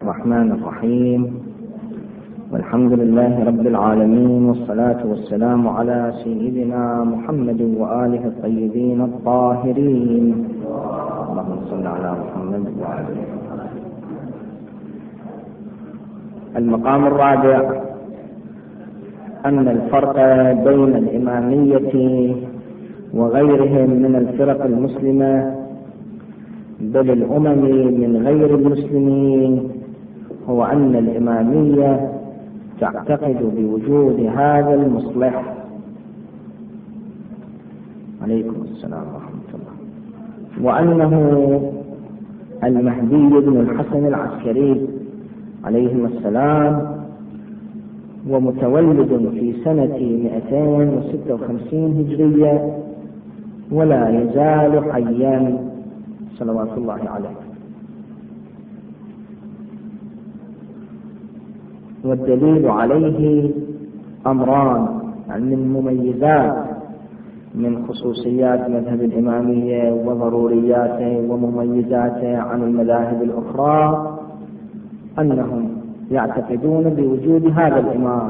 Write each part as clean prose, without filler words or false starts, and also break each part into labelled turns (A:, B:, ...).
A: الرحمن الرحيم، والحمد لله رب العالمين، والصلاة والسلام على سيدنا محمد وآله الطيبين الطاهرين. اللهم صل على محمد وآله. المقام الرابع أن الفرق بين الإمامية وغيرهم من الفرق المسلمة بل الأمم من غير المسلمين هو أن الإمامية تعتقد بوجود هذا المصلح. عليكم السلام ورحمة الله. وأنه المهدي بن الحسن العسكري عليهم السلام، ومتولد في سنة 256 هجرية، ولا يزال حيا صلوات الله عليه. والدليل عليه أمران من مميزات من خصوصيات مذهب الإمامية وضرورياته ومميزاته عن المذاهب الأخرى، أنهم يعتقدون بوجود هذا الإمام.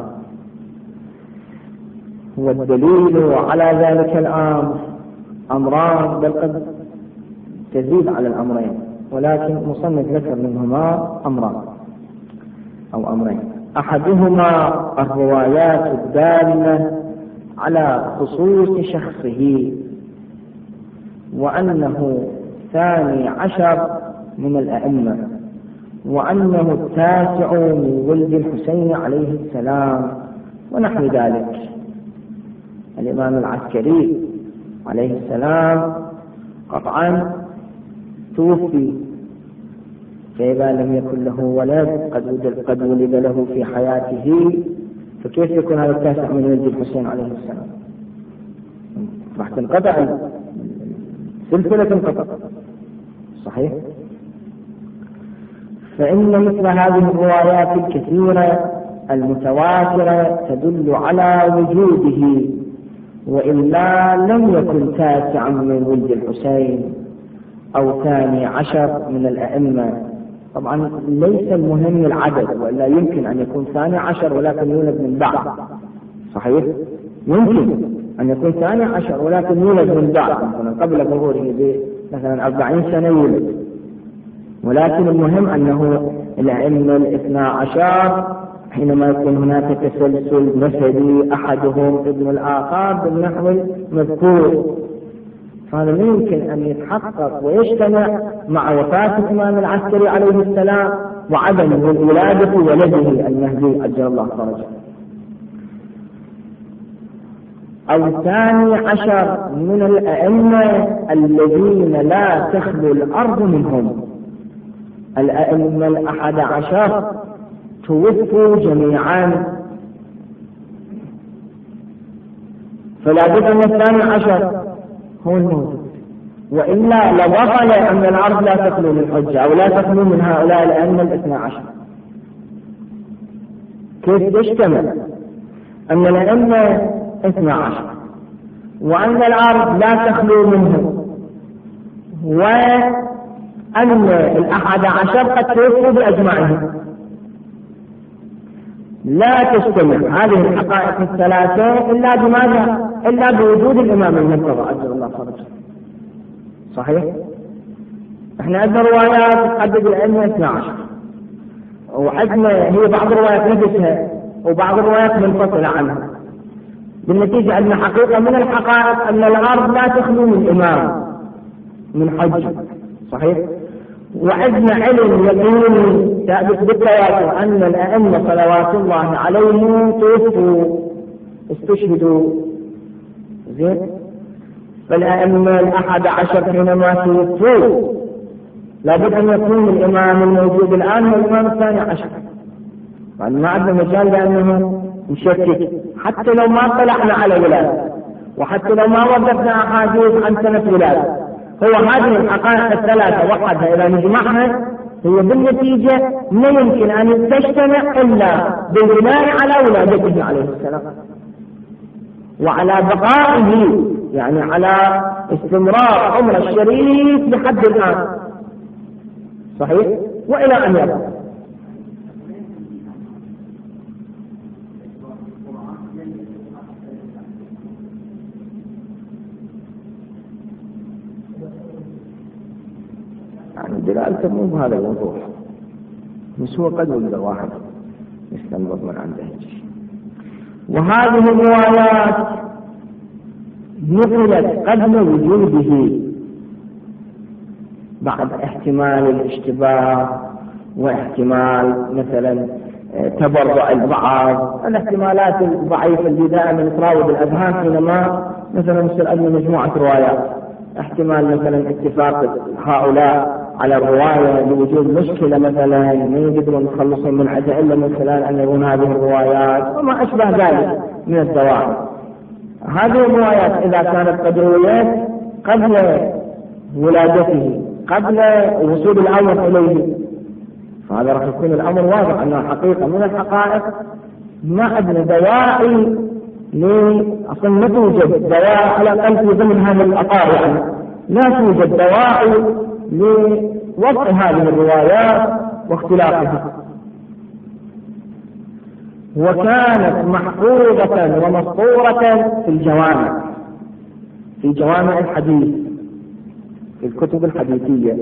A: والدليل على ذلك الأمر أمران، بل قد تزيد على الأمرين، ولكن مصنف ذكر منهما أمرين. أحدهما الروايات الدالة على خصوص شخصه، وأنه 12 من الأئمة، وأنه 9 من ولد الحسين عليه السلام ونحو ذلك. الإمام العسكري عليه السلام قطعا توفي، فإذا لم يكن له ولد قد ولد له في حياته، فكيف يكون هذا 9 من ولد الحسين عليه السلام؟ راح تنقطع سلسلة، تنقطع. صحيح؟ فإن مثل هذه الروايات الكثيرة المتواترة تدل على وجوده، وإلا لم يكن 9 من ولد الحسين أو 12 من الأئمة. طبعا ليس المهم العدد، وإلا يمكن أن يكون 12 ولكن يولد من بعد. صحيح؟ يمكن أن يكون 12 ولكن يولد من بعد، مثلا قبل ظهوره مثلا 40 سنة يولد. ولكن المهم أنه الأئمة 12 حينما يكون هناك تسلسل نسبي أحدهم ابن الآخر بالنحو المذكور، هذا لا يمكن أن يتحقق ويجتمع مع وفاة الإمام العسكري عليه السلام وعدم ولادة ولده المهدي عجل الله فرجه. أو 12 من الأئمة الذين لا تخلو الأرض منهم. الأئمة 11 توفوا جميعا، فلا بد أن 12 هو الموجود، وإلا لوصل أن الأرض لا تخلو من حجة أو لا تخلو من هؤلاء الأئمة 12. كيف تجتمع أن الأئمة 12 وأن الأرض لا تخلو منهم، وأن 11 قد توفوا بأجمعهم؟ لا تجتمع هذه الحقائق الثلاثة إلا بماذا؟ إلا بوجود الإمام المنتظر عجل الله فرجه. صحيح؟ احنا عندنا روايات تحدد الأئمة 12، وعندنا هي بعض الروايات نفسها وبعض الروايات منفصلة عنها. بالنتيجة عندنا حقيقة من الحقائق أن الأرض لا تخلو من إمام من حج. صحيح؟ وعندنا علم يقيني ثابت بالتواتر أن الأئمة صلوات الله عليهم توفوا استشهدوا. زين؟ فالأئمة 11 حينما توفوا لابد أن يكون الإمام الموجود الآن هو الإمام 12. ما عندنا مجال لأنه نشكك، حتى لو ما طلعنا على ولادة، وحتى لو ما وضفنا أحاديث عن سنة ولادة، هو هذه الحقائق الثلاثة وحدها إذا نجمعها هي بالنتيجة لا يمكن أن تجتمع إلا بالبناء على ولادته عليه السلام وعلى بقائه، يعني على استمرار عمر الشريف لحد الآن. صحيح؟ وإلى أن يبقى. ودلالته مو بهذا الوضوح، بس هو قد ولد واحد يستنبط من عنده. وهذه الروايات نقلت قبل وجوده بعد احتمال الاشتباه واحتمال مثلا تبرع البعض، الاحتمالات الضعيفة اللي دائما تراود الأذهان حينما مثلا يصير عندنا مجموعة روايات، احتمال مثلا اتفاق هؤلاء على الرواية لوجود مشكلة مثلا ما يقدرون يخلصون من عدة إلا من خلال أن يكون هذه الروايات وما أشبه ذلك من الدواعي. هذه الروايات إذا كانت قد رويت قبل ولادته قبل وصول الأمر إليه، فهذا راح يكون الأمر واضح أنه حقيقة من الحقائق. ما عندنا دواعي أصلا ما توجد دواعي على الأقل في ضمن هذا الأطار، يعني لا توجد دواعي لوضع هذه الروايات واختلافها. وكانت محفوظة ومسطورة في جوامع الحديث، في الكتب الحديثية.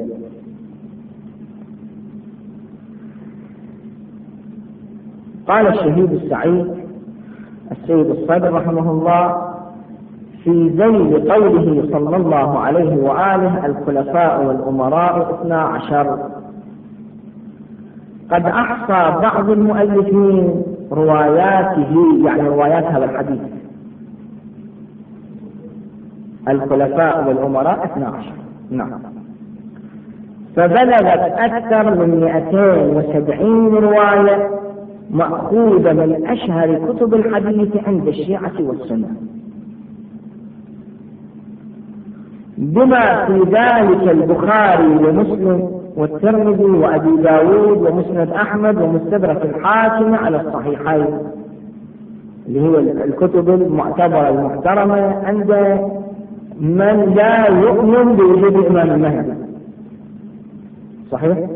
A: قال الشهيد السيد الصدر رحمه الله في ذيل قوله صلى الله عليه وآله الخلفاء والأمراء 12، قد أحصى بعض المؤلفين رواياته، يعني روايات هذا الحديث الخلفاء والأمراء 12. نعم. فبلغت أكثر من 270 رواية مأخوذة من أشهر كتب الحديث عند الشيعة والسنة، بما في ذلك البخاري ومسلم والترمذي وأبي داود ومسند أحمد ومستدرك الحاكم على الصحيحين، اللي هي الكتب المعتبرة المحترمة عند من لا يؤمن بوجود الإمام المهدي. صحيح؟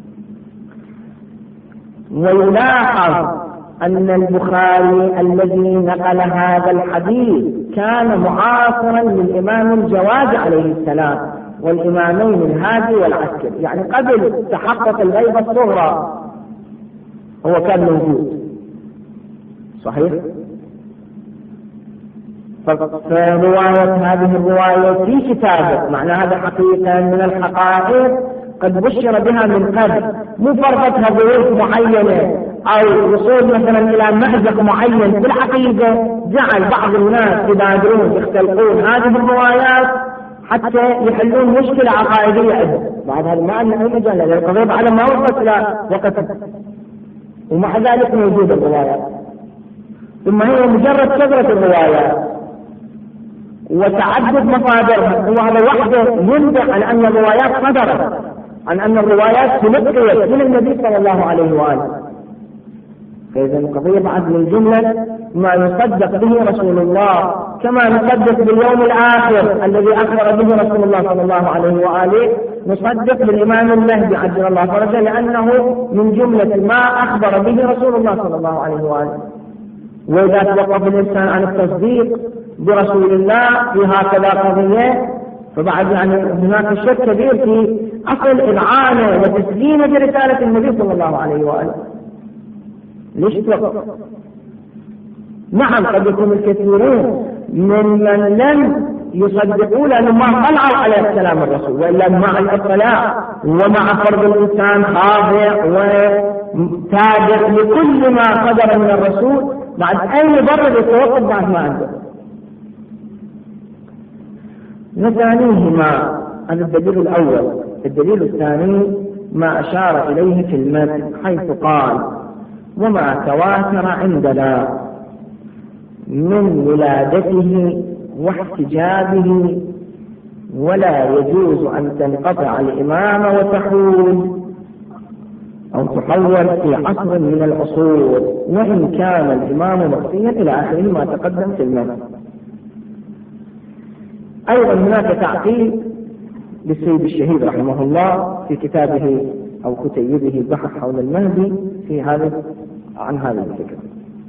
A: ويلاحظ أن البخاري الذي نقل هذا الحديث كان معاصرا للإمام الجواد عليه السلام والإمامين الهادي والعسكري، يعني قبل تحقق الغيبة الصغرى هو كان موجود. صحيح؟ فرواية هذه الرواية في كتابه، معنى هذا حقيقة من الحقائق قد بشر بها من قبل، مو فرضتها ظروف معينة أو وصول مثلا إلى مأزق معين في العقيدة جعل بعض الناس يبادرون يختلقون هذه الروايات حتى يحلون مشكلة عقائدية. بعد هذا ما عندنا أي مجال، لأن القضية على ما وصلت إلى وقت ومع ذلك موجودة الروايات، ثم هي مجرد كثرة الروايات وتعدد مصادرها، وهذا وحده ينبئ عن أن الروايات صدرت، عن أن الروايات تلقيت من النبي صلى الله عليه وآله. فإذا القضية بعد من جملة ما يصدق به رسول الله، كما نصدق باليوم الآخر الذي أخبر به رسول الله صلى الله عليه وآله، نصدق بالإمام المهدي عجل الله فرجه، لأنه من جملة ما أخبر به رسول الله صلى الله عليه وآله. وإذا توقف الإنسان عن التصديق برسول الله في هكذا قضية، فبعد يعني هناك شك كبير في أصل إذعانه وتسليمه برسالة النبي صلى الله عليه وآله. ليش توقف؟ نعم قد يكون الكثيرون من لم يصدقوا لأنهم ما طلعوا على كلام الرسول، وإلا مع الإطلاع ومع فرض الإنسان خاضع وتابع لكل ما صدر من الرسول، بعد أي مبرر يتوقف بعد ما عنده. نثانيهما هذا الدليل الأول. الدليل الثاني ما أشار إليه في المتن حيث قال: وما تواتر عندنا من ولادته واحتجابه، ولا يجوز أن تنقطع الإمامة وتحول أو تحول في عصر من العصور، وإن كان الإمام مخفيا إلى آخره ما تقدم في المتن. أيضا هناك تعقيب للسيد الشهيد رحمه الله في كتابه أو كتيبه البحث حول المهدي في هذا عن هذه الفكرة.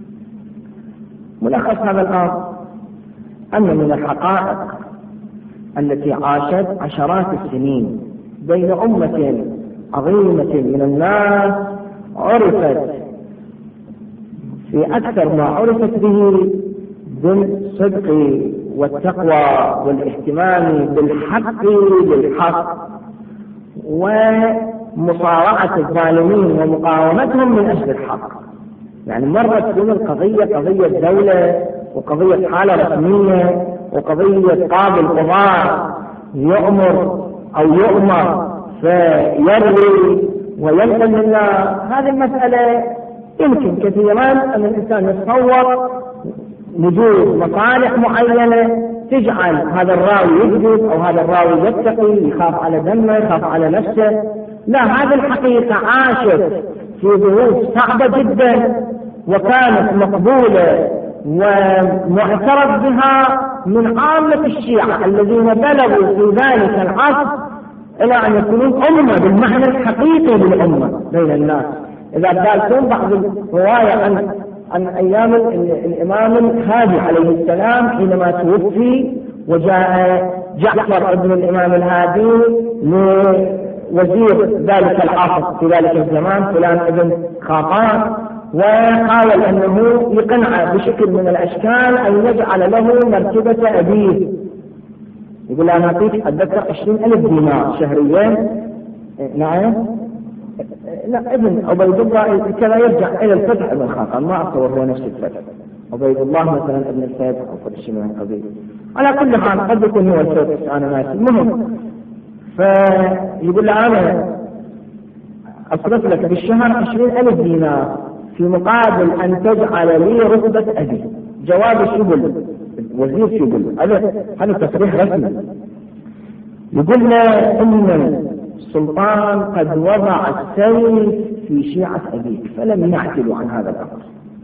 A: ملخص هذا الأمر أن من الحقائق التي عاشت عشرات السنين بين أمة عظيمة من الناس عرفت في أكثر ما عرفت به بالصدق والتقوى والاهتمام بالحق للحق ومصارعة الظالمين ومقاومتهم من أجل الحق. يعني مرة تكون القضية قضية دولة وقضية حالة رسمية وقضية قاضي القضاء يؤمر أو يؤمر فيروي وينقل لله. هذه المسألة يمكن كثيرا أن الإنسان يتصور وجود مصالح معينة تجعل هذا الراوي يكذب أو هذا الراوي يتقي، يخاف على دمه، يخاف على نفسه. لا، هذه الحقيقة عاشت في ظروف صعبة جدا وكانت مقبولة ومعترف بها من عامة الشيعة الذين بلغوا في ذلك العصر إلى أن يكونون أمة بالمعنى الحقيقي للأمة بين الناس. إذا قالتم بعض الرواية عن أيام الإمام الهادي عليه السلام حينما توفي وجاء جعفر ابن الإمام الهادي لوزير ذلك العصر في ذلك الزمان فلان ابن خاقان، وحاول أنه يقنع بشكل من الأشكال أن يجعل له مرتبة أبيه. يقول أنا أعطيك أتذكر 20,000 دينار شهريا. نعم، لا، ابن عبيد الله كذا يرجع إلى الفتح ابن خاقان، ما أتصور هو نفس الفتح، عبيد الله مثلا ابن الفتح أو كل شيء من قبيل. على كل حال قد يكون هو الفتح، أنا ناسي. المهم فيقول له أنا أصرف لك بالشهر 20,000 دينار في مقابل أن تجعل لي رتبة أبي. جواب الشبل وزير شبل، هذا تصريح رسمي. يقول له إن السلطان قد وضع السيف في شيعة أبيك فلم يعتلوا عن هذا الأمر،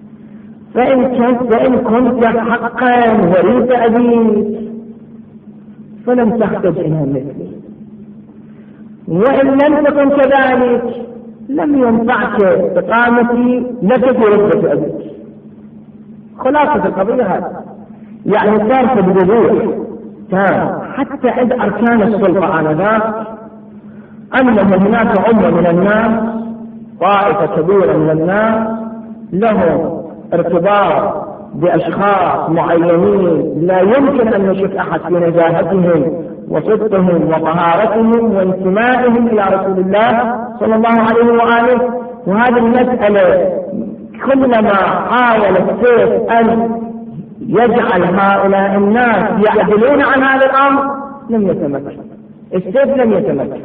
A: فإن كنت حقا وريث أبيك فلم تحتج إلى مثلي، وإن لم تكن كذلك لم ينفعك إقامتي لك في رتبة أبيك. خلاصة القضية هذا، يعني صار بوضوح تام حتى عند أركان السلطة آنذاك أن هناك أمة من الناس، طائفة كبيرة من الناس لهم ارتباط بأشخاص معينين لا يمكن أن يشك أحد في نزاهتهم وصدقهم وطهارتهم وانتمائهم إلى رسول الله صلى الله عليه وآله. وهذه المسألة كلما حاول السيف أن يجعل هؤلاء الناس يعدلون عن هذا الأمر لم يتمكن، السيف لم يتمكن.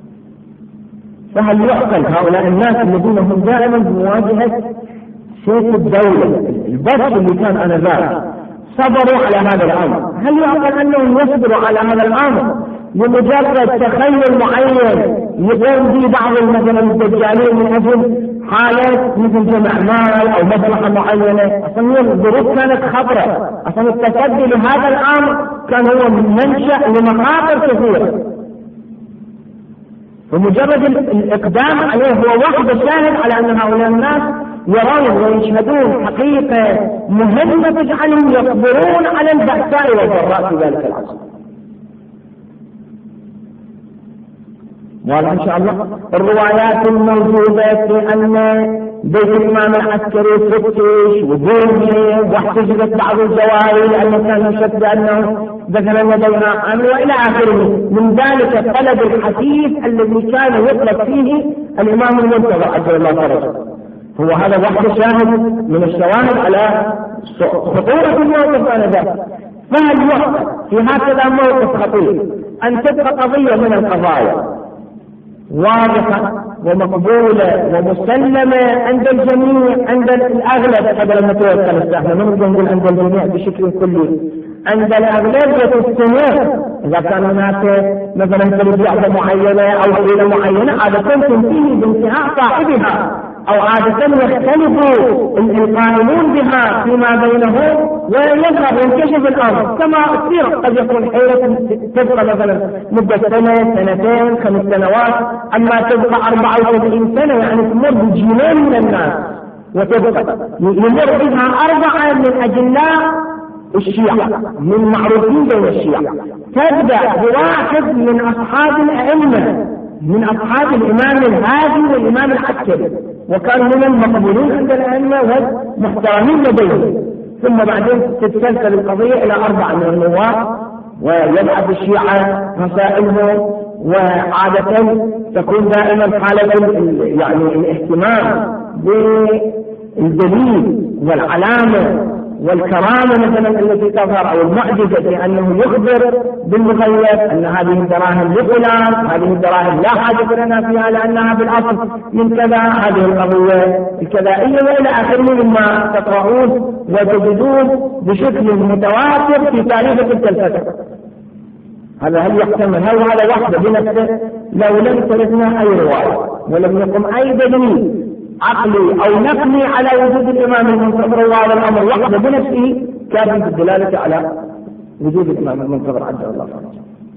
A: فهل يعقل هؤلاء الناس الذين هم دائما بمواجهة سيف الدولة البرش اللي كان آنذاك صبروا على هذا الأمر؟ هل يعقل أنهم يصبروا على هذا الأمر لمجرد تخيل معين يقوم به بعض مثلا الدجالين من أجل حالة مثل جمع مال أو مصلحة معينة؟ أصلا الظروف كانت خطرة، أصلا التصدي لهذا الأمر كان هو منشأ لمخاطر كثيرة، ومجرد الإقدام عليه هو واحد شاهد على أن هؤلاء الناس يرون ويشهدون حقيقة مهمة تجعلهم يصبرون على البأساء والضراء في ذلك العصر. وإن شاء الله الروايات الموجودة في أن بيت الإمام العسكري فتش وبني واحتجبت بعض الجواري لأنه كان يشك بأنه دخل يديها عمل وإلى آخره من ذلك طلب الحديث الذي كان يطلب فيه الإمام المنتظر عجل الله فرجه. هو هذا واحد شاهد من الشواهد على خطورة الموقف آنذاك. فهل يعقل في هكذا موقف خطير أن تبقى قضية من القضايا واضحة ومقبولة ومسلمة عند الجميع، عند الأغلب قبل ما توصل الساحة، من نقول عند الجميع بشكل كلي، عند الأغلب تستمر. إذا كان هناك مثلا تربية معينة أو حيلة معينة عادة تنتهي بانتهاء صاحبها، أو عادة يختلف القائمون بها فيما بينهم ويظهر وينكشف الأمر كما تصير. قد يكون حيلة تبقى مثلا مدة سنة، سنتين، 5 سنوات، أما تبقى 94 سنة يعني تمر بجيلين من الناس، وتبقى يمر بها 4 من أجلاء الشيعة من معروفين بين الشيعة، تبدأ بواحد من أصحاب الأئمة من أصحاب الإمام الهادي والإمام العسكري، وكان من المقبولين عند الأئمة والمحترمين لديهم. ثم بعدين تتسلسل القضية إلى 4 من النواب، ويبعث الشيعة رسائلهم، وعادة تكون دائما حالة يعني الاهتمام بالدليل والعلامة والكرامة مثلا التي تظهر أو المعجزة في أنه يخبر بالمغيب أن هذه الدراهم لفلان، هذه الدراهم لا حاجة لنا فيها لأنها بالأصل من كذا، هذه القضية الكذائية وإلى آخره مما تقرؤون وتجدون بشكل متواتر في تاريخ تلك الفترة. هذا هل يحتمل؟ هل هذا وحده بنفسه لو لم تردنا أي رواية ولم يقم أي دليل عقلي أو نقلي على وجود الإمام المنتظر وهذا الأمر وحده بنفسه كافٍ في الدلالة على وجود الإمام المنتظر عز الله فرجه.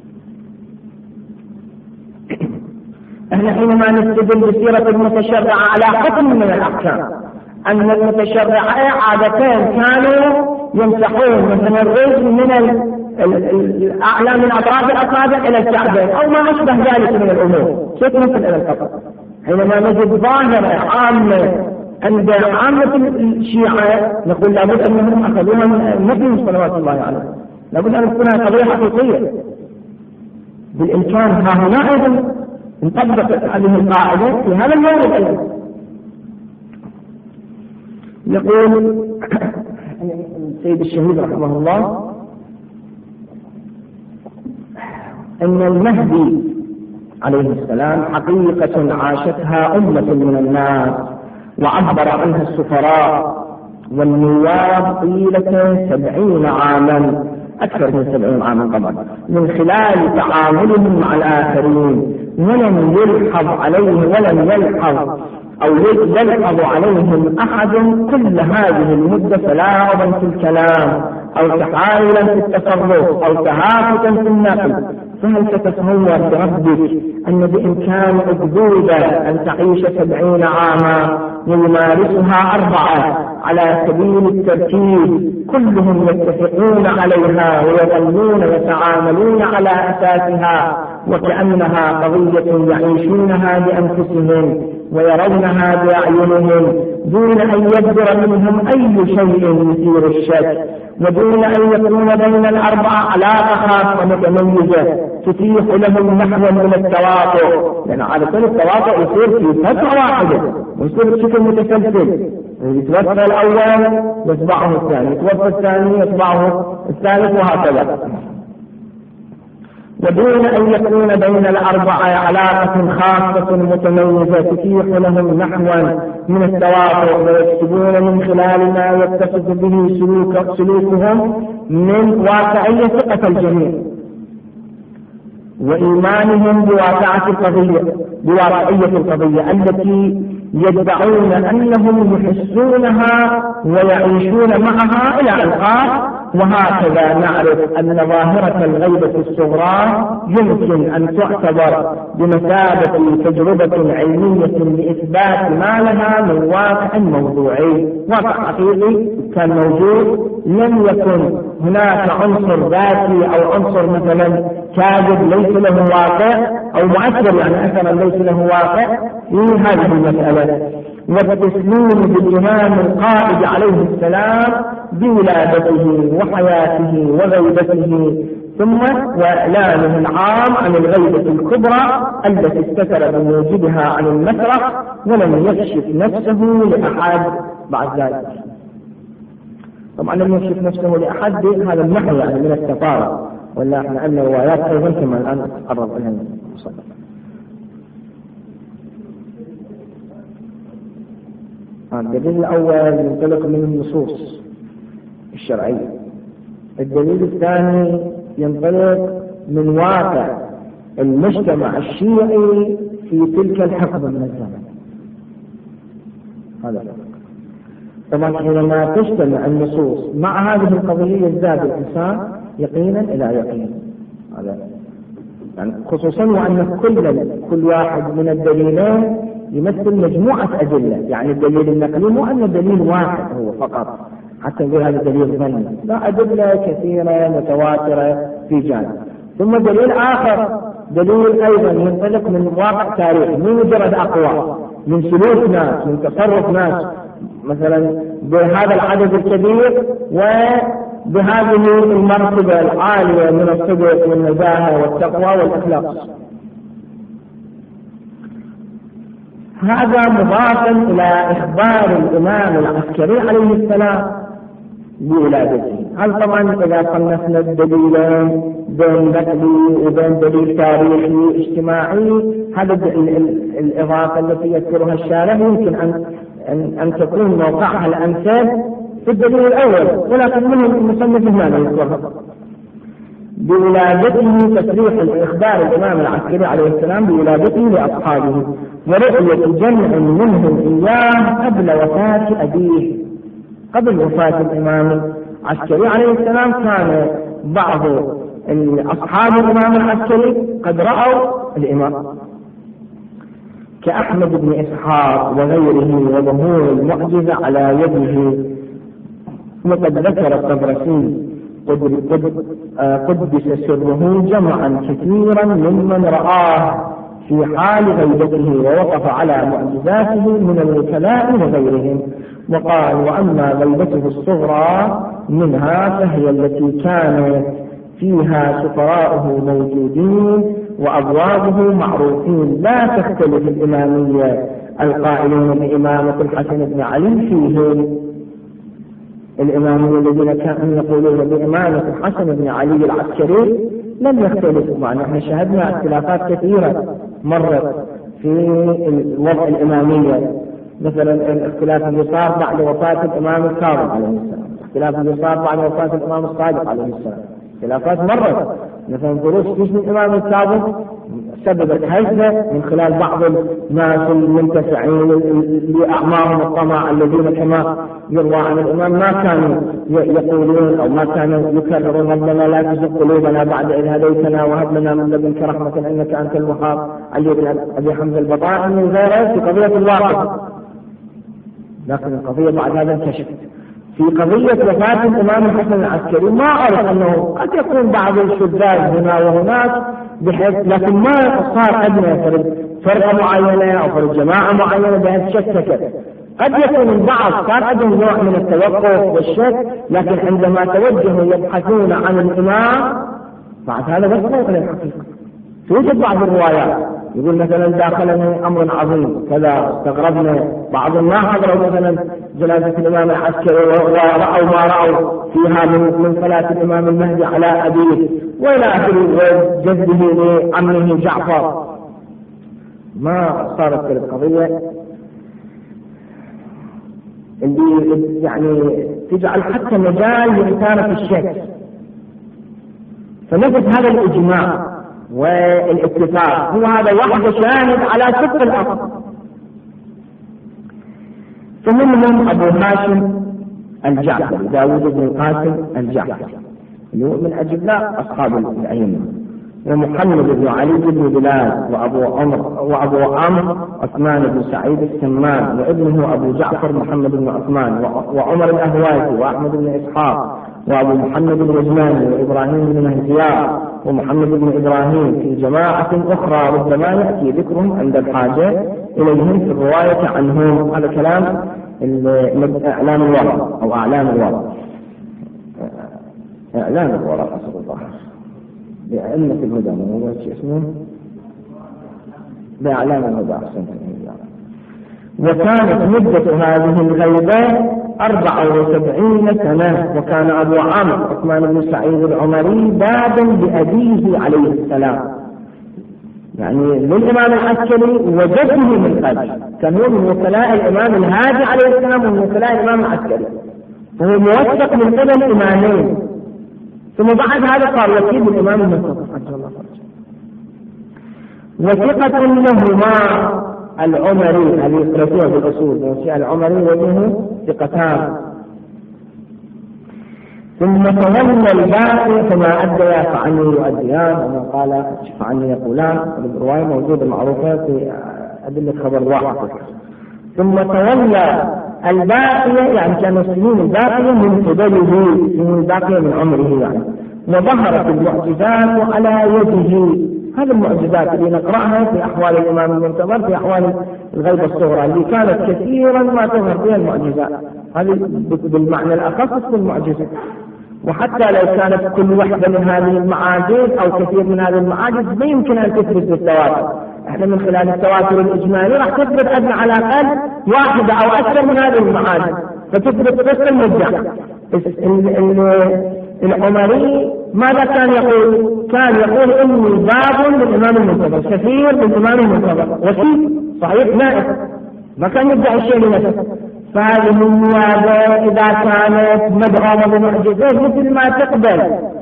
A: احنا حينما نستدل بسيرة المتشرعة على حكم من الأحكام أن المتشرعة عادتين كانوا يمسحون مثلا الرجل من الأعلى من أطراف الأصابع إلى الكعبين أو ما أشبه ذلك من الأمور، شيء مثل إلى الكفر. حينما نجد ظاهرة عامة عند عامة الشيعة نقول لابد أنهم أخذوها من النبي صلوات الله عليه، لابد أن تكون قضية حقيقية بالإمكان. ها هنا أيضا نطبق هذه القاعدة في هذا الموضوع أيضا. يقول السيد الشهيد رحمه الله أن المهدي عليه السلام حقيقة عاشتها أمة من الناس وعبر عنها السفراء والنواب طيلة 70 عاما، أكثر من 70 عاما طبعا، من خلال تعاملهم مع الآخرين، ولم يلحظ عليهم أحد كل هذه المدة تلاعبا في الكلام أو تحايلا في التصرف أو تهافتا في النقل. فهل تتصور بربك أن بإمكان أجدودة أن تعيش 70 عاما ويمارسها 4 على سبيل الترتيب كلهم يتفقون عليها ويظلون يتعاملون على أساسها وكأنها قضية يعيشونها بأنفسهم ويرونها بأعينهم دون أن يجبر منهم أي شيء يثير الشك، ودون أن يكون بين ال4 علاقة خاصة متميزة تتيح لهم نحوا من التواطؤ، لأن عادة التواطؤ يصير في فترة واحدة ويصير بشكل متسلسل، يتوفى الأول يتبعه الثاني، يتوفى الثاني يتبعه الثالث وهكذا، ودون أن يكون بين ال4 علاقة خاصة متميزة تتيح لهم نحوا من التواطؤ ويكسبون من خلال ما يتصف به سلوكهم من واقعية ثقة الجميع وإيمانهم بواقعية القضية التي يدعون أنهم يحسونها ويعيشون معها إلى أن قال. وهكذا نعرف أن ظاهرة الغيبة الصغرى يمكن أن تعتبر بمثابة تجربة علمية لإثبات ما لها من واقع موضوعي، واقع حقيقي كان موجود، لم يكن هناك عنصر ذاتي أو عنصر مثلا كاذب ليس له واقع أو مؤثر يعني أثرا ليس له واقع في هذه المسألة. والتسليم بالإمام القائد عليه السلام بولادته وحياته وغيبته ثم وإعلانه العام عن الغيبة الكبرى التي استتر بموجبها عن المسرح ولم يكشف نفسه لأحد بعد ذلك. طبعا لم يكشف نفسه لأحد هذا النحو يعني من السفارة، ولا احنا أن روايات أيضا كما الآن قرب إلينا. الدليل الأول ينطلق من النصوص الشرعية، الدليل الثاني ينطلق من واقع المجتمع الشيعي في تلك الحقبة من الزمن. هذا طبعا حينما تجتمع النصوص مع هذه القضية يزداد الإنسان يقينا إلى يقين، هذا يعني خصوصا وأن كل واحد من الدليلين يمثل مجموعة أدلة، يعني الدليل النقلي مو أن دليل واحد هو فقط حتى نقول هذا دليل ظني، لا، أدلة كثيرة متواترة في جانب، ثم دليل آخر دليل أيضا ينطلق من واقع تاريخي، من مجرد أقوال، من سلوك ناس، من تصرف ناس مثلا بهذا العدد الكبير وبهذه المرتبة العالية من الصدق والنزاهة والتقوى والإخلاص. هذا مضافا إلى إخبار الإمام العسكري عليه السلام بولادته. هل طبعا إذا صنفنا الدليلين بين نقلي وبين دليل تاريخي اجتماعي، هذا الإضافة التي يذكرها الشارح يمكن أن تكون موقعها الأمثل في الدليل الأول، ولكن منه المصنف هنا يذكرها بولادته، تصريح الإخبار الإمام العسكري عليه السلام بولادته لأصحابه ورؤية جمع منهم إياه قبل وفاة أبيه. قبل وفاة الإمام العسكري عليه السلام كان بعض أصحاب الإمام العسكري قد رأوا الإمام كأحمد بن إسحاق وغيره وظهور المعجزة على يده. وقد ذكر الطبرسي قدس سره جمعا كثيرا ممن رآه في حال غيبته ووقف على معجزاته من الوكلاء وغيرهم، وقال: وأما غيبته الصغرى منها فهي التي كان فيها سفراؤه موجودين وأبوابه معروفين، لا تختلف الإمامية القائلون بإمامة الحسن بن علي فيهم. الإمامية الذين كانوا يقولون بإمامة الحسن بن علي العسكري لم يختلفوا معنا. نحن شاهدنا اختلافات كثيرة مرت في وضع الإمامية، مثلا الاختلاف اللي صار بعد وفاة الإمام الكاظم عليه السلام، الاختلاف اللي صار بعد وفاة الإمام الصادق عليه السلام، اختلافات مرت. مثلا خروج جسم الإمام الكاظم سببت هزة من خلال بعض الناس المنتفعين لأعمارهم الطمع الذين كما يروى عن الإمام ما كانوا يقولون أو ما كانوا يكررون: ربنا لا تزغ قلوبنا بعد إذ هديتنا وهب لنا من لدنك رحمة إنك أنت الوهاب. علي بن أبي حمزة البطائي من غيره في قضية الواقع، لكن القضية بعد هذا انكشفت. في قضية وفاة الإمام الحسن العسكري ما أعرف أنه قد يكون بعض الشذاذ هنا وهناك بحيث، لكن ما صار عندنا فرقة معينة أو فرقة جماعة معينة بهذا الشك. قد يكون البعض كان عندهم نوع من التوقف والشك، لكن عندما توجهوا يبحثون عن الإمام بعد هذا وصلوا إلى الحقيقة. توجد بعض الروايات يقول مثلا داخلنا أمر عظيم كذا، استغربنا. بعض الناس حضروا مثلا جنازة الإمام العسكري ورأوا ما رأوا فيها من صلاة الإمام المهدي على أبيه وإلى آخره وجده لعمه جعفر. ما صارت القضية اللي يعني تجعل حتى مجال لإثارة الشك. فنجد هذا الإجماع والاتفاق هو هذا وحده شاهد على صدق الأمر. فمنهم أبو هاشم الجعفري داود بن القاسم الجعفري اللي هو من أجلاء أصحاب الأئمة، ومحمد بن علي بن بلال وأبو عمرو عثمان بن سعيد السمان وابنه أبو جعفر محمد بن عثمان وعمر الأهوازي وأحمد بن إسحاق وأبو محمد بن عثمان وإبراهيم بن مهديار ومحمد بن إبراهيم في جماعة أخرى ربما يأتي ذكرهم عند الحاجة إليهم في الرواية عنهم. هذا كلام إعلام الورى أو أعلام الورى، إعلام الورى أسأل الله بأئمة الهدى، من هو شيء اسمه بأعلام الهدى. وكانت مدة هذه الغيبة 74 سنة. وكان أبو عمرو عثمان بن سعيد العمري بابا بأبيه عليه السلام، يعني للإمام العسكري وجده من قبل، كان هو من وكلاء الإمام الهادي عليه السلام ومن وكلاء الإمام العسكري، فهو موثق من قبل الإمامين. ثم بعد هذا صار وكيل الإمام المنتصر عجل الله فرجه. وثقة لهما العمري، هذه ثلاثية بالأصول، وشيء العمري وجهه ثقتان. ثم تولى الباقي فما أديا فعني يؤديان، وما قال فعني يقولان. الرواية موجودة معروفة في أدلة خبر واحد. ثم تولى الباقية يعني كان السنين الباقية من قبله، السنين الباقية من عمره يعني. وظهرت المعجزات على يده هذه المعجزات اللي نقرأها في أحوال الإمام المنتظر في أحوال الغيبة الصغرى اللي كانت كثيرا ما تظهر فيها المعجزات، هذه بالمعنى الأخص المعجزة. وحتى لو كانت كل واحدة من هذه المعاجز أو كثير من هذه المعاجز ما يمكن أن تثبت بالتواتر. احنا من خلال التواتر الإجمالي راح تثبت أن على الأقل واحدة أو أكثر من هذه المعاجز فتثبت قصة المدعى. العمري ماذا كان يقول؟ كان يقول إني باب للإمام المنتظر، سفير للإمام المنتظر، وسيط صحيح نائب، ما كان يدعي الشيء لنفسه. فهذه النيابة إذا كانت مدعومة بمعجزات مثل ما تقبل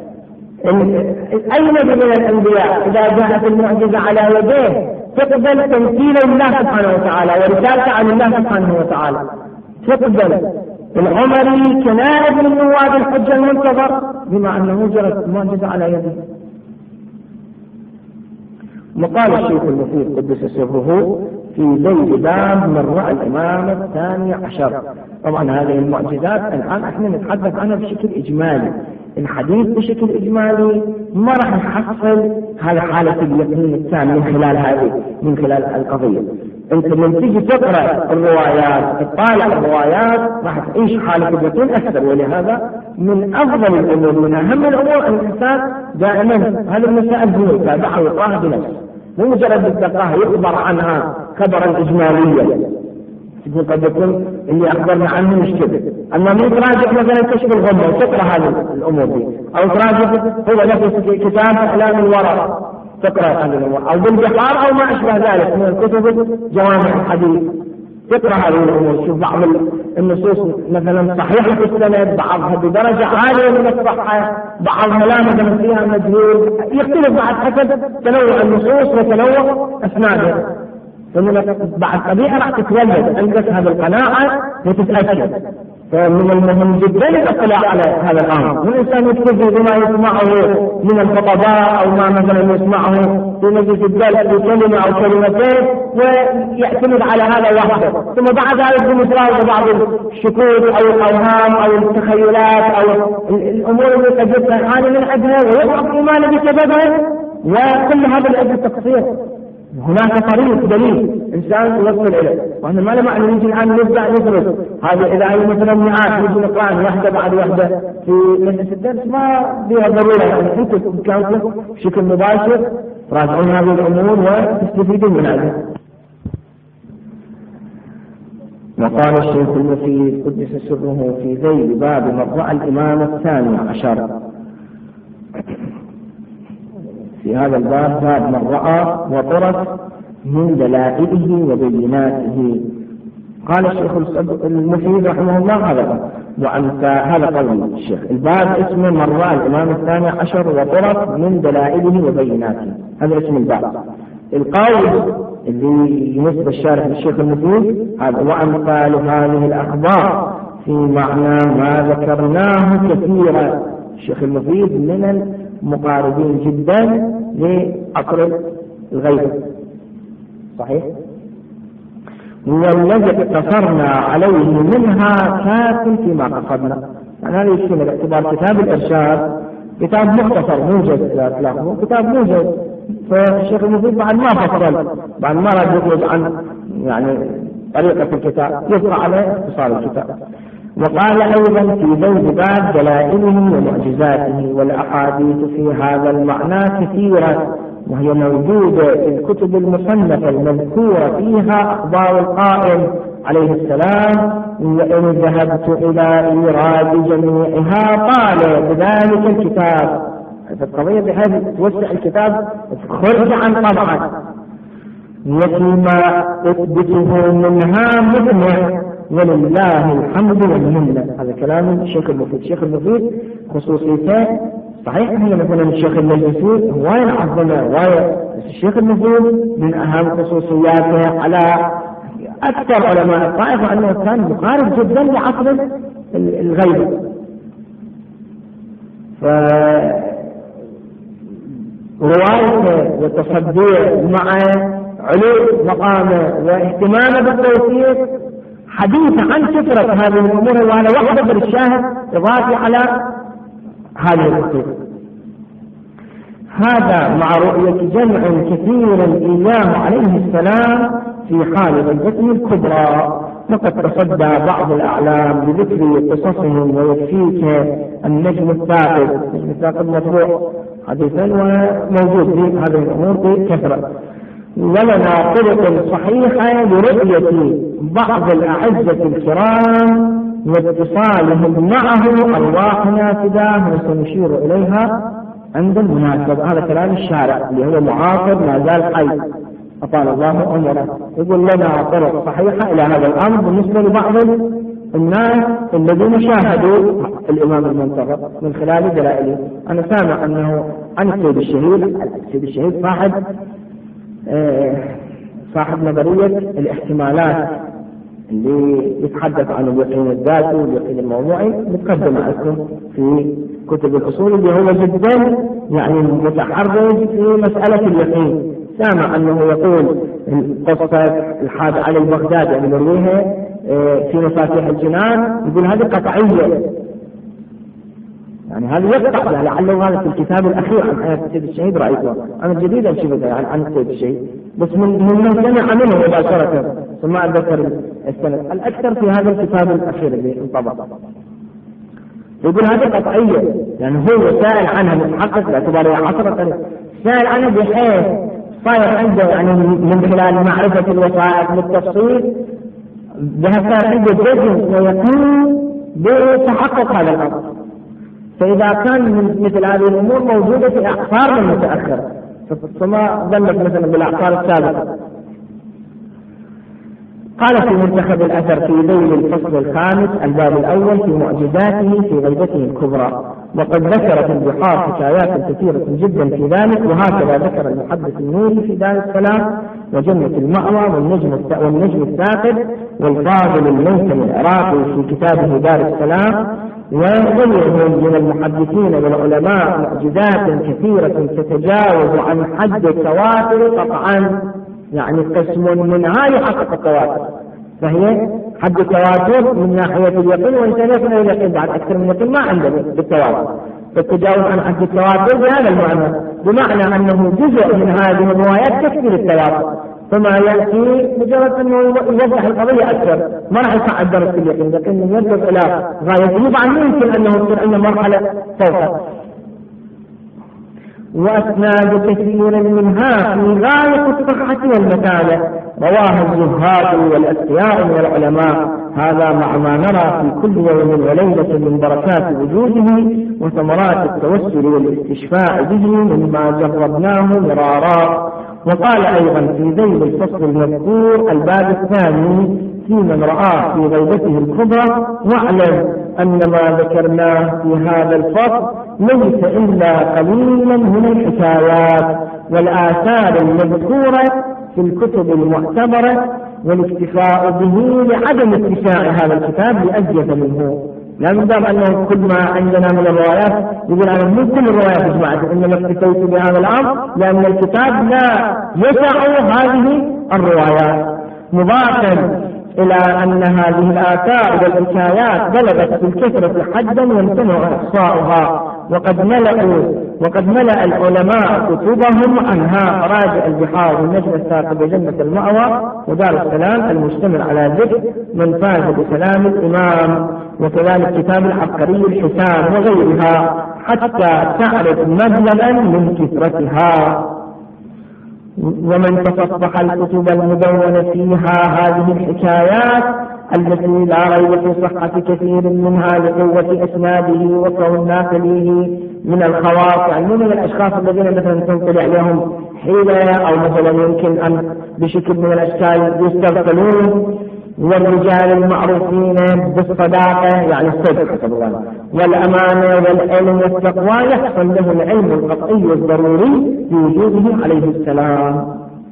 A: أي نبي من الأنبياء إذا جاءت المعجزة على يديه تقبل تمثيل الله سبحانه وتعالى ورسالة عن الله سبحانه وتعالى، تقبل. العمري كنائب من نواب الحجة المنتظر بما أنه جرت معجزة على يده. وقال الشيخ المفيد قدس سره في ذيل باب من رأى الإمام الثاني عشر. طبعا هذه المعجزات الآن احنا نتحدث عنها بشكل إجمالي، الحديث بشكل إجمالي ما راح نحصل هذا حالة اليقين التام من خلال القضية. انت لما تيجي تقرأ الروايات تطالع الروايات راح تعيش حالة اليقين أكثر. ولهذا من أفضل الأمور من أهم الأمور أن الإنسان دائما هذه المسائل هو يتابعها ويقراها بنفسه، مو مجرد التقاها يخبر عنها خبرا إجماليا قد يكون اللي أخبرنا عنه مش كده. أما من تراجع مثلا كشف الغمة وتقرأ هذه الأمور دي، أو تراجع هو نفس كتاب أعلام الورق تقرأ هذه الأمور، أو بالبحار أو ما أشبه ذلك من الكتب جوامع الحديث تقرأ هذه الأمور. شوف بعض النصوص مثلا صحيحة في السند، بعضها بدرجة عالية من الصحة، بعضها لا مثلا فيها مجهول، يختلف بعد حسب تنوع النصوص وتنوع أسنادها. فمن بعد طبيعة راح تتولد عندك هذه القناعة وتتأكد. فمن المهم جدا الاطلاع على هذا الأمر، والإنسان يكتفي بما يسمعه من الخطباء أو ما مثلا يسمعه في مجلس الدرس بكلمة أو كلمتين ويعتمد على هذا وحده، ثم بعد ذلك بمثال بعض الشكوك أو الأوهام أو التخيلات أو الأمور اللي قد يتعاني من عندها ويضعف إيمانه بسببها، وكل هذا لأجل التقصير. هناك طريق دليل إنسان يوصل إليه، وإحنا ما له معنى نجي الآن نبدأ نفرض هذا إذا هي مثلا مئات نجي نقرأ واحدة بعد واحدة في مجلس الدرس ما بها ضرورة. يعني أنتم بإمكانكم بشكل مباشر راجعون هذه الأمور وتستفيدون من هذا. وقال الشيخ المفيد قدس سره في ذيل باب من رأى الإمام الثاني عشر. في هذا الباب باب من رأى وطرف من دلائله وبيناته. قال الشيخ المفيد رحمه الله هذا قول الشيخ. الباب اسمه من رأى الإمام الثاني عشر وطرف من دلائله وبيناته، هذا اسم الباب. القول اللي ينسب الشارح للشيخ المفيد هذا وأمثال هذه الأخبار في معنى ما ذكرناه كثيرا. الشيخ المفيد من مقاربين جدا لعصر الغيبة صحيح، والذي اقتصرنا عليه منها كاف فيما قصدنا. يعني هذا يشمل باعتبار كتاب الإرشاد كتاب مختصر موجز لا كتاب موجز، فالشيخ المفيد بعد ما فصل بعد ما رد يخرج عن يعني طريقة الكتاب يبقى على اختصار الكتاب. وقال أيضا في ذيل باب دلائله ومعجزاته، والأحاديث في هذا المعنى كثيرة وهي موجودة في الكتب المصنفة المذكورة فيها أخبار القائم عليه السلام، وإن ذهبت إلى إيراد جميعها طال بذلك الكتاب. فالقضية بحيث توسع الكتاب خرج عن طبعا وفيما أثبته منها مجمع ولله الحمد والمنة. هذا كلام الشيخ المفيد. الشيخ المفيد خصوصيته صحيح هي مثلا الشيخ المجلسي هواية عظمة هواية، بس الشيخ المفيد من أهم خصوصياته على أكثر علماء الطائفة أنه كان مقارب جدا لعصر الغيبة. فروايته وتصديه مع علو مقامه واهتمامه بالتوثيق حديث عن كثرة هذه الأمور، وعلى وحدة الشاهد إضافة على هذه الحقيقة. هذا مع رؤية جمع كثير إياه عليه السلام في حال غيبته الكبرى. وقد تصدى بعض الأعلام بذكر قصصهم، ويكفيك النجم الثاقب مرفوع حديثا وموجود في هذه الأمور بكثرة. ولنا طرق صحيحة لرؤية بعض الأعزة الكرام واتصالهم معه أرواحنا فداه، وسنشير إليها عند المناسبة. هذا كلام الشارع اللي هو معاصر ما زال حي أطال الله عمره. يقول لنا طرق صحيحة إلى هذا الأمر بالنسبة لبعض الناس الذين شاهدوا الإمام المنتظر من خلال دلائله. أنا سامع أنه عن السيد الشهيد صاحب نظرية الاحتمالات اللي يتحدث عن اليقين الذاتي واليقين الموضوعي، متقدم معكم في كتب الأصول، اللي هو جدا يعني متحرج في مسألة اليقين. سامع أنه يقول قصة الحاج علي البغدادي يعني يرويها في مفاتيح الجنان، يقول هذه قطعية، يعني هذا يقطع لعله هذا في الكتاب الأخير عن حياة السيد الشهيد رأيته. أنا جديد أشوفه عن السيد الشهيد، بس من سمع منه مباشرة ثم أتذكر السنة الأكثر في هذا الكتاب الأخير اللي انطبع. يقول هذه قطعية، يعني هو سائل عنها متحقق باعتبارها عصرة، سائل عنها بحيث صاير عنده يعني من خلال معرفة الوثائق بالتفصيل بهذا عنده جزم ويقين بتحقق هذا الأمر. فإذا كان مثل هذه الأمور موجودة في أعصار المتأخرة، فما ظلت مثلا بالأعصار السابقة. قال في منتخب الأثر في ذيل الفصل الخامس الباب الأول في معجزاته في غيبته الكبرى، وقد ذكر في البحار حكايات كثيرة جدا في ذلك، وهكذا ذكر المحدث النوري في دار السلام وجنة المأوى والنجم الثاقب والفاضل الميسم العراقي في كتابه دار السلام، وغيرهم من المحدثين والعلماء معجزات كثيرة تتجاوز عن حد التواتر قطعا، يعني قسم منها يحقق التواتر، فهي حد التواتر من ناحية اليقين، وإنسان يقين اليقين بعد أكثر من يقين ما عنده بالتواتر، فالتجاوز عن حد التواتر بهذا المعنى، بمعنى أنه جزء من هذه الروايات تكثر التواتر، فما يأتي مجرد أنه يوضح القضية أكثر، ما راح يصعد درجة اليقين، لكن من يبدأ إلى غاية طبعا يمكن أنه يصير عنده مرحلة فوق. وأسناد كثير منها في غاية الصحة والمتانة، رواه الزهاد والأتقياء من العلماء، هذا مع ما نرى في كل يوم وليلة من بركات وجوده وثمرات التوسل والاستشفاء به مما جربناه مرارا. وقال أيضا في ذيل الفصل المذكور الباب الثاني في من رآه في غيبته الكبرى، واعلم أن ما ذكرناه في هذا الفصل ليس إلا قليلا من الحكايات والآثار المذكورة في الكتب المعتبرة، والاكتفاء به لعدم اتساع هذا الكتاب لأجيد منه. لا من دام أنه كل ما عندنا من الروايات يقول أنا من كل الروايات جمعت، إنما اكتفيت بهذا الأمر لأن الكتاب لا يسع هذه الروايات، مضافا إلى أن هذه الآثار والحكايات بلغت بالكثرة حدا يمتنع إحصاؤها، وقد ملأ العلماء كتبهم عنها، فراجع البحار والنجم الثاقب وجنة المأوى ودار السلام المشتمل على ذكر من فاز بكلام الإمام، وكذلك كتاب العبقري الحسام وغيرها، حتى تعرف مبلغا من كثرتها. ومن تصفح الكتب المدونة فيها هذه الحكايات التي لا ريب في صحة كثير منها لقوة أسناده وكون ناقليه من الخواص، يعني من الأشخاص الذين مثلا تنقل عليهم حيلة أو مثلا يمكن أن بشكل من الأشكال يستغفلون، والرجال المعروفين بالصداقة يعني الصدق والأمانة والعلم والتقوى، يحصل له العلم القطعي الضروري بوجوده عليه السلام.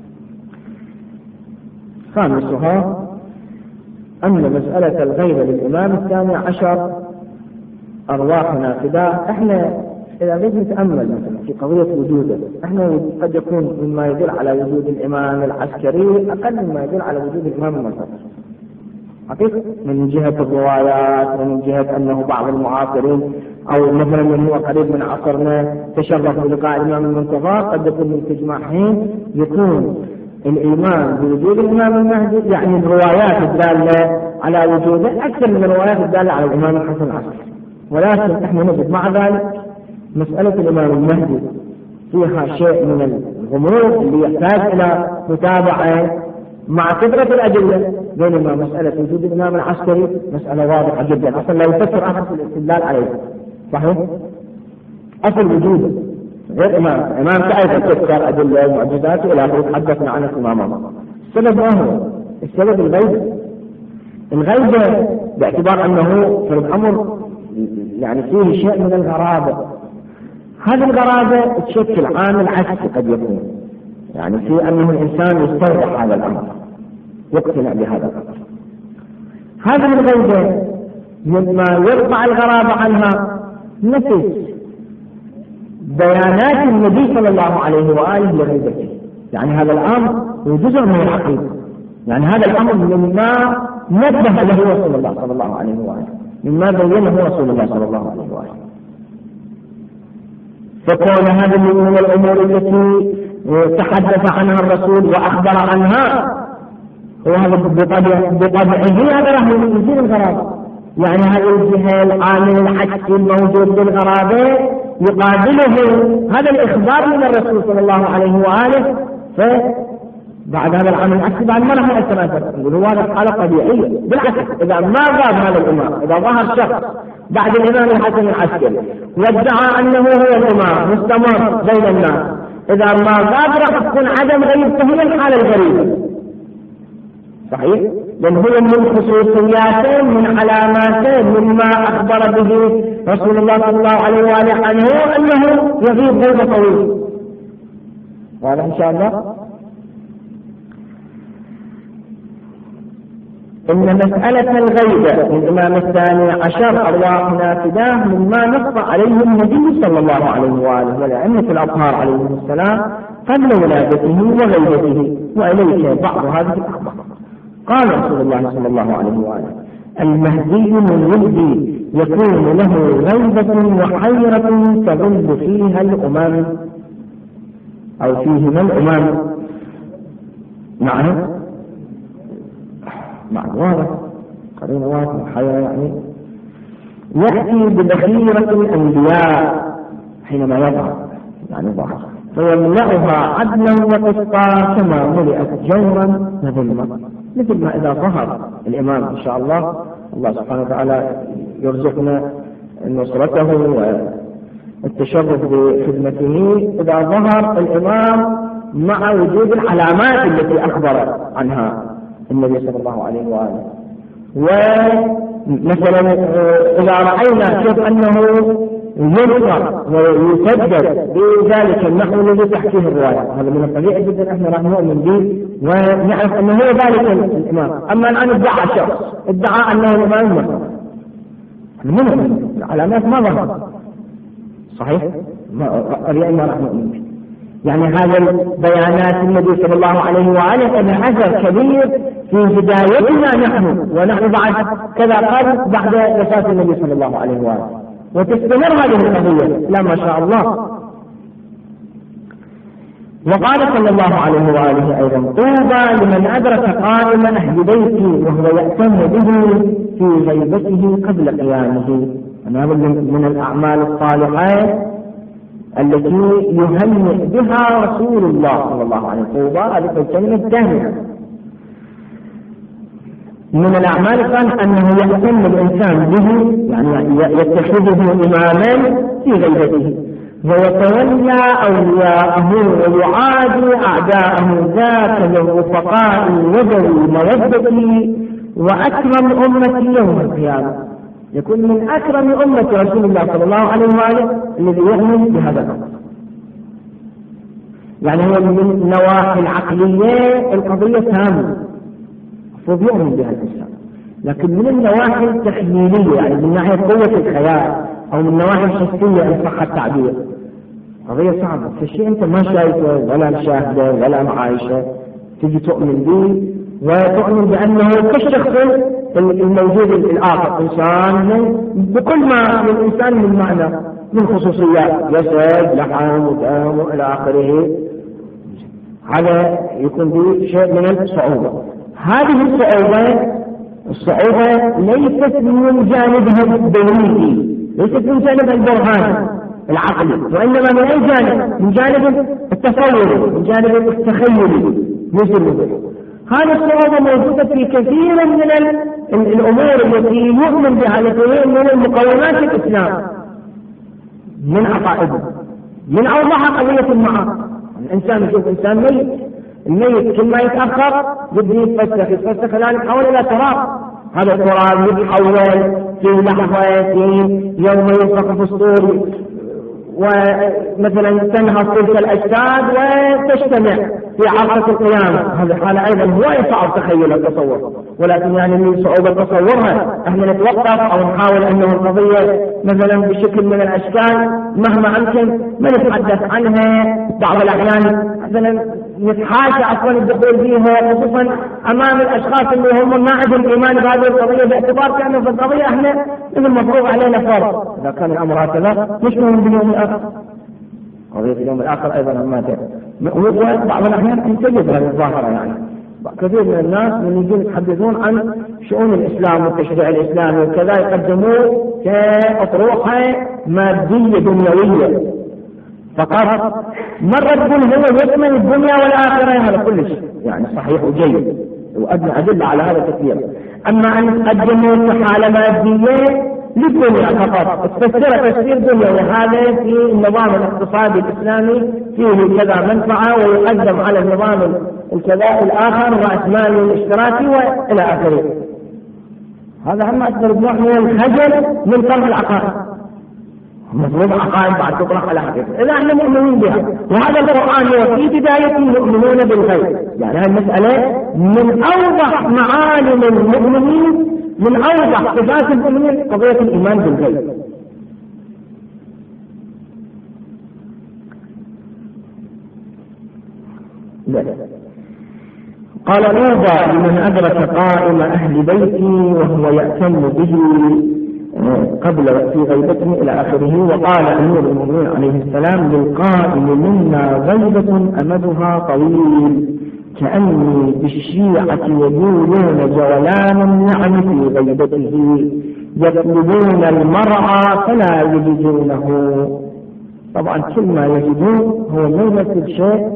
A: خامسها أن مسألة الغيبة للإمام الثاني عشر أرواحنا فداه. احنا إذا بدنا نتأمل مثلا في قضية وجوده، احنا قد يكون مما يدل على وجود الإمام العسكري أقل مما يدل على وجود الإمام المنتظر، حقيقة من جهة الروايات ومن جهة أنه بعض المعاصرين أو مثلا من هو قريب من عصرنا تشرف بلقاء الإمام المنتظر، قد يكون من تجمع حين يكون الإيمان بوجود الإمام المهدي، يعني الروايات الدالة على وجوده أكثر من الروايات الدالة على الإمام الحسن العسكري. ولكن نحن نجد مع ذلك مسألة الإمام المهدي فيها شيء من الغموض اللي يحتاج إلى متابعة مع كثرة الأدلة، بينما مسألة وجود الإمام العسكري مسألة واضحة جدا، أصلا لا يفكر أحد في الاستدلال عليه. صحيح؟ أصل وجوده غير إمام كأيضا تذكر أدلة ومعجزات إلى آخره تحدثنا عنه تماما. السبب ما هو؟ السبب الغيبة باعتبار أنه في الأمر يعني فيه شيء من الغرابة. هذه الغرابة تشكل عامل عكسي قد يكون، يعني في أنه الإنسان يستوضح هذا الأمر، يقتنع بهذا الأمر. هذه الغيبة مما يرفع الغرابة عنها نفس بيانات النبي صلى الله عليه وآله لغيبته، يعني هذا الأمر هو جزء من الحقيقة، يعني هذا الأمر مما نبه له رسول الله صلى الله عليه وآله، مما بينه رسول الله صلى الله عليه وآله. فكون هذه من الأمور التي تحدث عنها الرسول وأخبر عنها، وهذا بطبعه هذا راح يزيد الغرابة، يعني هذا الجهة العامل الحكي الموجود بالغرابة يقابله هذا الإخبار من الرسول صلى الله عليه وآله. فبعد هذا العامل الحكي بعد ما راح يتناسب، يقول هذا حالة طبيعية. بالعكس إذا ما غاب هذا الإمام، إذا ظهر شخص بعد الإمام الحسن العسكري وادعى أنه هو الإمام مستمر بين الناس، إذا ما غاب راح تكون عدم غيبته هي الحالة الغريبة. صحيح؟ لأن هو من خصوصياته من علاماته مما أخبر به رسول الله صلى الله عليه وآله عنه أنه يغيب غيبة طويل. وهذا إن شاء الله إن مسألة الغيبة للإمام الثاني عشر أرواح نافذة مما نص عليه النبي صلى الله عليه وآله والأئمة الأطهار عليهم السلام قبل ولادته وغيبته، وإليك بعض هذه الأخبار. قال رسول الله صلى الله عليه وآله: المهدي من ولدي يكون له غيبة وحيرة تغلب فيها الأمم أو فيهما الأمم. نعم واضح، قرينة واضحة حيرة، يعني يأتي ببخيرة الأنبياء حينما يظهر، يعني ظهر فيملأها عدلا وقسطا كما ملئت جورا وظلما، مثل ما إذا ظهر الإمام إن شاء الله سبحانه وتعالى يرزقنا نصرته والتشرف بخدمته. إذا ظهر الإمام مع وجود العلامات التي أخبر عنها النبي صلى الله عليه وآله، ومثلا إذا رأينا كيف أنه ينصر ويسدد بذلك النحو الذي تحكيه الرواية، هذا من الطبيعي جدا احنا راح نؤمن به ونعرف أنه هو ذلك الإمام. أما الآن ادعى شخص ادعى أنه الإمام المنصر، العلامات ما ظهرت. صحيح؟ طبيعي ما راح نؤمن به. يعني هذا البيانات النبي صلى الله عليه وآله أنها أثر كبير في هدايتنا نحن، ونحن بعد كذا قال بعد وفاة النبي صلى الله عليه وآله، وتستمر هذه القضية لا ما شاء الله. وقال صلى الله عليه وآله أيضا: طوبى لمن أدرك قائم أهل بيتي وهو يأتم به في غيبته قبل قيامه. هذا من الأعمال الصالحة التي يهنئ بها رسول الله صلى الله عليه وسلم. طوبى هذه الكلمة الثانية من الأعمال الصالحة أنه يهتم الإنسان به، يعني يتخذه إماما في غيبته ويتولى أولياءه ويعادي أعداءه ذاك الرفقاء وذوي المودة وأكرم أمة يوم القيامة. يكون من أكرم أمة رسول الله صلى الله عليه وآله الذي يؤمن بهذا الأمر. يعني هو من النواحي العقلية القضية تامة المفروض يؤمن بها الإنسان، لكن من النواحي التخيلية يعني من ناحية قوة الخيال أو من النواحي الحسية إن صح التعبير قضية صعبة. فالشيء أنت ما شايفه ولا مشاهده ولا معايشه تجي تؤمن به وتؤمن بأنه كالشخص الموجود الآخر إنسان بكل ما للإنسان من معنى من خصوصيات جسد لحم ودم إلى آخره، هذا يكون به شيء من الصعوبة. هذه الصعوبة ليست من جانبها الدليلي، ليست من جانب البرهان العقلي، وإنما من أي جانب؟ من جانب التصور، من جانب التخيل. هذه الصعوبة موجودة في كثير من الأمور التي يؤمن بها، التي من المقومات الإسلام، من عقائده، من أوضح قضية المعاد. الإنسان يشوف إنسان ميت، الميت كل ما يتأخر يبدأ يتفسخ الآن يتحول إلى تراب، هذا التراب يتحول في لحظة، في يوم ينفخ في الصور ومثلا تنهض تلك الأجساد وتجتمع في عرصة القيامة. هذه الحالة أيضا هو يصعب تخيل التصور، ولكن يعني من صعوبة تصورها احنا نتوقف أو نحاول أنه القضية مثلا بشكل من الأشكال مهما أمكن ما نتحدث عنها. بعض الأحيان مثلا نتحاشى أصلا الدخول فيها، خصوصا أمام الأشخاص اللي هم ما عندهم إيمان بهذه القضية، باعتبار كأنه في القضية احنا المفروض علينا فرض. إذا كان الأمر هكذا مش مهم باليوم الآخر، قضية اليوم الآخر أيضا ما بعض الأحيان تنتجد هذه الظاهرة. يعني كثير من الناس من يجون يتحدثون عن شؤون الإسلام والتشريع الإسلامي وكذا يقدموه كأطروحة مادية دنيوية فقط. مرة تقول هو يشمل الدنيا والآخرة، هذا كل شيء يعني صحيح وجيد وأدنى أدلة على هذا كثير. أما أن تقدموا حالة مادية للدنيا فقط تفسير تفسير دنيوي، هذا في النظام الاقتصادي الإسلامي فيه كذا منفعة ويقدم على النظام الكذا الآخر رأسمالي الاشتراكي وإلى آخره. هذا هم أكبر نوع من الخجل من طرف العقائد. مفروض عقائد بعد تطرح على حقيقة إذا احنا مؤمنين بها، وهذا القرآن هو في بداية يؤمنون بالغيب. يعني هذه المسألة من أوضح معالم المؤمنين، من أوضح صفات المؤمنين قضية الإيمان بالغيب. لا. قال طوبى لمن أدرك قائم أهل بيتي وهو يأتم به قبل في غيبته إلى آخره. وقال أمير المؤمنين عليه السلام للقائم منا غيبة أمدها طويل كأني بالشيعة يجولون جولان النعم في غيبته يطلبون المرعى فلا يجدونه. طبعا كل ما يجدون هو ما يمثل شيء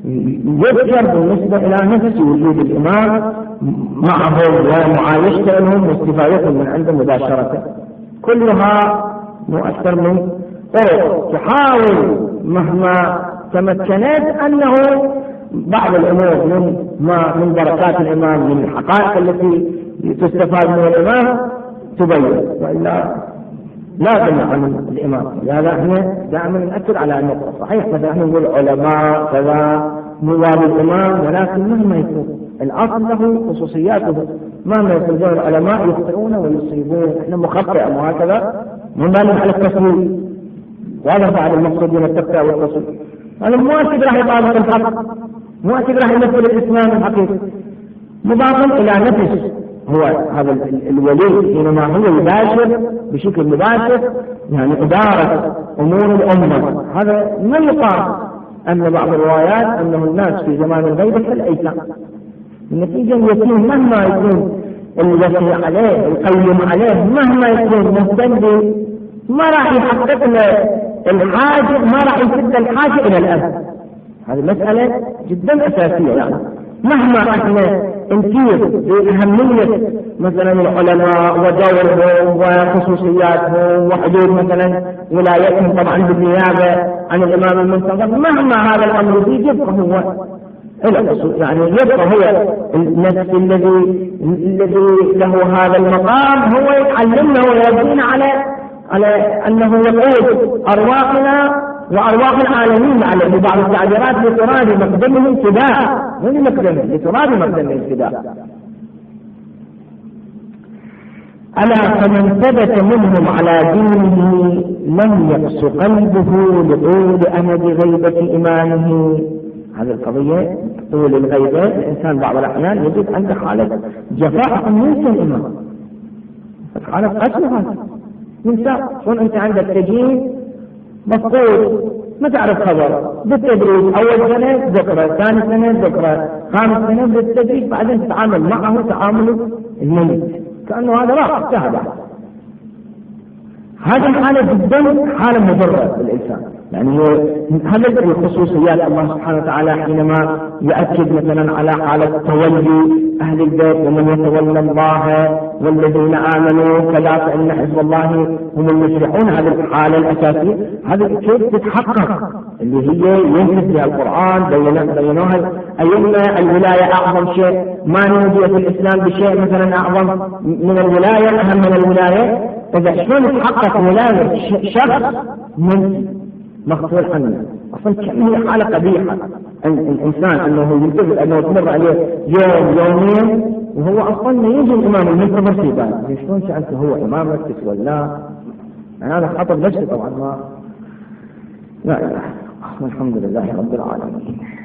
A: يذكر بالنسبة إلى نفس وجود الإمام معهم ومعايشته لهم واستفادتهم من عنده مباشرة. كلها مؤثر من طرق تحاول مهما تمكنت أنه بعض الأمور من بركات الإمام من الحقائق التي تستفاد من الإمام تبين، وإلا لا غنى عن الإمام. لهذا احنا دائما نأكد على النقطة. صحيح مثلا احنا نقول علماء كذا نواب الإمام، ولكن مهما يكون الأصل له خصوصياته، مهما يكون غير العلماء يخطئون ويصيبون، احنا مخطئ وهكذا من بالغ على التصوير، وهذا بعد المقصود من التقطيع والتصوير. هذا مو أكيد راح يطابق الحق، مو أكيد راح يمثل الإسلام الحقيقي، مضاف إلى نفس هو هذا الولي حينما هو يباشر بشكل مباشر يعني إدارة أمور الأمة. هذا ما يقال أن بعض الروايات أنه الناس في زمان الغيبة كالأيتام. النتيجة اليتيم مهما يكون الوصي عليه القيم عليه مهما يكون مهتم به ما راح يحقق الحاجة، ما راح يسد الحاجة إلى الأب. هذه مسألة جدا أساسية. يعني مهما احنا نشير بأهمية مثلا العلماء ودورهم وخصوصياتهم وحدود مثلا ولايتهم طبعا بالنيابة عن الإمام المنتظر، مهما هذا الأمر يبقى هو يعني يبقى هو النفس الذي له هذا المقام هو يتعلمنا ويربينا على أنه يقود أرواحنا وأرواح العالمين على بعض التعبيرات لتراد مقدمه ابتداء، من مقدمه لتراد مقدمه ابتداء. ألا فمن ثبت منهم على دينه لم يقس قلبه لطول أمد غيبة إيمانه هذه القضية طول الغيبة الإنسان بعض الأحيان يجد عنده حالة جفاء أن ينسى الإمام، حالة قسوة هذا ينسى. شلون أنت عندك تجين مفقود ما تعرف خبر بالتدريج، أول سنة ذكرى، ثاني سنة ذكرى، خامس سنة بالتدريج، بعدين تتعامل معه تعامل الميت كأنه هذا راح انتهى. هذه الحالة جدا حالة مضرة بالإنسان. يعني هذه الخصوصيات الله سبحانه وتعالى حينما يؤكد مثلا على حالة تولي أهل البيت ومن يتولى الله والذين آمنوا كذا فإن حزب الله هم المفلحون، هذه الحالة الأساسية هذا كيف تتحقق اللي هي ينفذ بها القرآن بينوها أيما الولاية أعظم شيء، ما نودي في الإسلام بشيء مثلا أعظم من الولاية أهم من الولاية. إذا شلون يتحقق ولاية شخص من مغفور عنه؟ أصلا كأنه حالة قبيحة الإنسان أنه ينتظر أنه تمر عليه يوم يومين وهو أصلا يجي الإمام المنتظر في باله، شلون سألته هو إمامك ولا يعني هذا خطر نفسي طبعا. ما لا إله إلا الله، الحمد لله رب العالمين.